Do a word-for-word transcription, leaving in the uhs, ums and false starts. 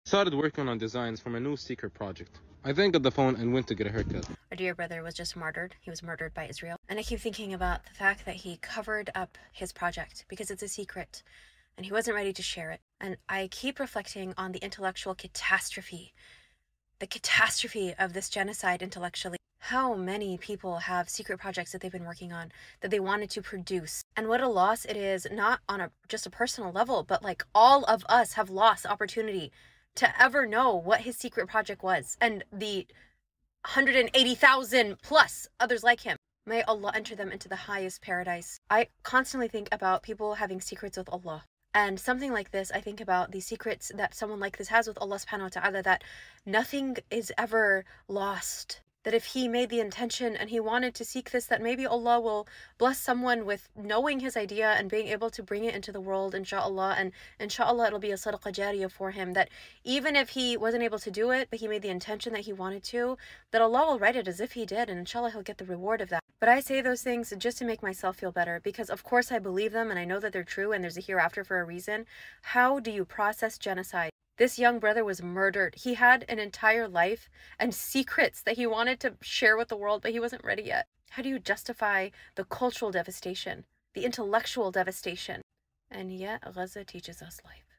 Started working on designs for my new secret project. I then got the phone and went to get a haircut. Our dear brother was just martyred. He was murdered by Israel. And I keep thinking about the fact that he covered up his project because it's a secret and he wasn't ready to share it. And I keep reflecting on the intellectual catastrophe, the catastrophe of this genocide intellectually. How many people have secret projects that they've been working on that they wanted to produce, and what a loss it is, not on a just a personal level, but like all of us have lost opportunity to ever know what his secret project was, and the one hundred eighty thousand plus others like him. May Allah enter them into the highest paradise. I constantly think about people having secrets with Allah. And something like this, I think about the secrets that someone like this has with Allah subhanahu wa ta'ala, that nothing is ever lost. That if he made the intention and he wanted to seek this, that maybe Allah will bless someone with knowing his idea and being able to bring it into the world, inshallah. And inshallah, it'll be a sadaqah jariyah for him. That even if he wasn't able to do it, but he made the intention that he wanted to, that Allah will write it as if he did, and inshallah, he'll get the reward of that. But I say those things just to make myself feel better, because of course I believe them and I know that they're true and there's a hereafter for a reason. How do you process genocide? This young brother was murdered. He had an entire life and secrets that he wanted to share with the world, but he wasn't ready yet. How do you justify the cultural devastation, the intellectual devastation? And yet Gaza teaches us life.